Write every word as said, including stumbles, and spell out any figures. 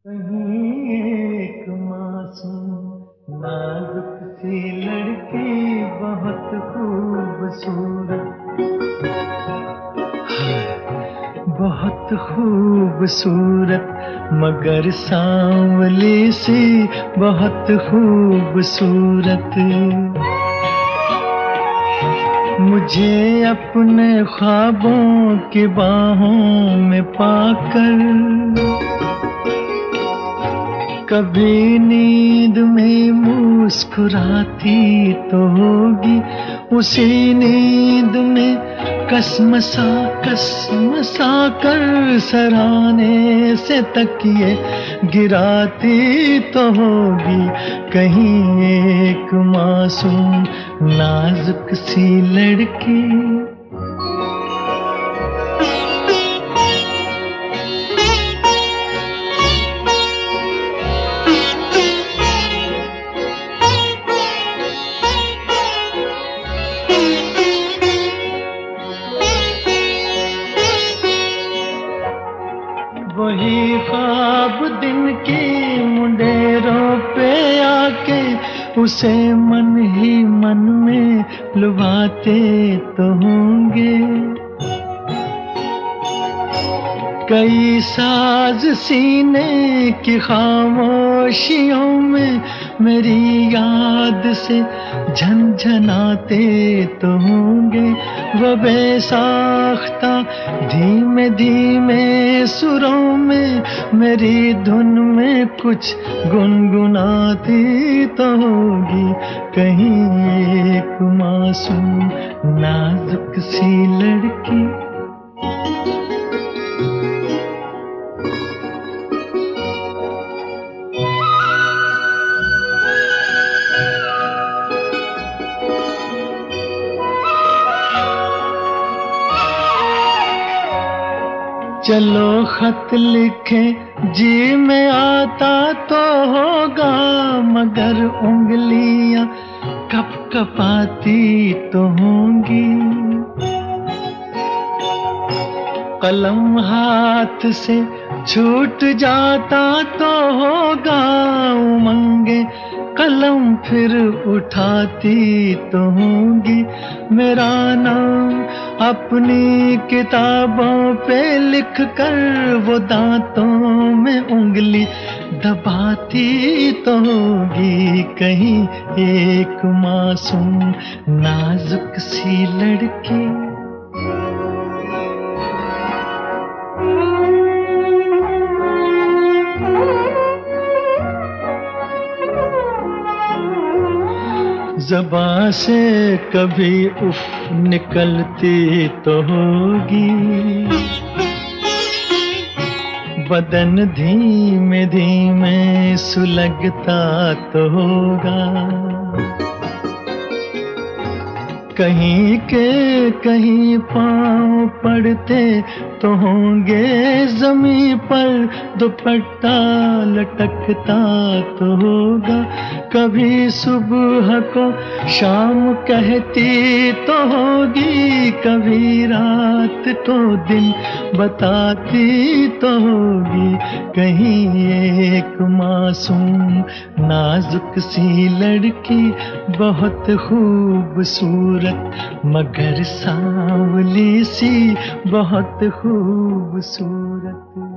कहीं एक मासूम नाजुक सी लड़की बहुत खूबसूरत, बहुत खूबसूरत मगर सांवली सी बहुत खूबसूरत। मुझे अपने ख्वाबों की बाहों में पाकर कभी नींद में मुस्कुराती तो होगी, उसी नींद में कसमसा कसमसा कर सराहने से तकिए गिराती तो होगी। कहीं एक मासूम नाजुक सी लड़की वही ख्वाब दिन की मुंडेरों पे आके उसे मन ही मन में लुभाते तो होंगे। कई साज सीने की खामोशियों में मेरी याद से झनझनाते तो होंगे। वो बेसाख्ता धीमे धीमे सुरों में मेरी धुन में कुछ गुनगुनाती तो होगी। कहीं एक मासूम नाजुक सी लड़की चलो खत लिखे जी में आता तो होगा, मगर उंगलियां कप कपाती तो होंगी। कलम हाथ से छूट जाता तो होगा, उमंगे कलम फिर उठाती तो होंगी। मेरा नाम अपनी किताबों पे लिख कर वो दांतों में उंगली दबाती तो होगी। कहीं एक मासूम नाजुक सी लड़की ज़बां से कभी उफ निकलती तो होगी, बदन धीमे धीमे सुलगता तो होगा। कहीं के कहीं पाँव पड़ते तो होंगे, ज़मीं पर दुपट्टा लटकता तो होगा। कभी सुबह को शाम कहती तो होगी, कभी रात को दिन बताती तो होगी। कहीं एक मासूम नाजुक सी लड़की बहुत खूबसूरत मगर सांवली सी बहुत खूबसूरत।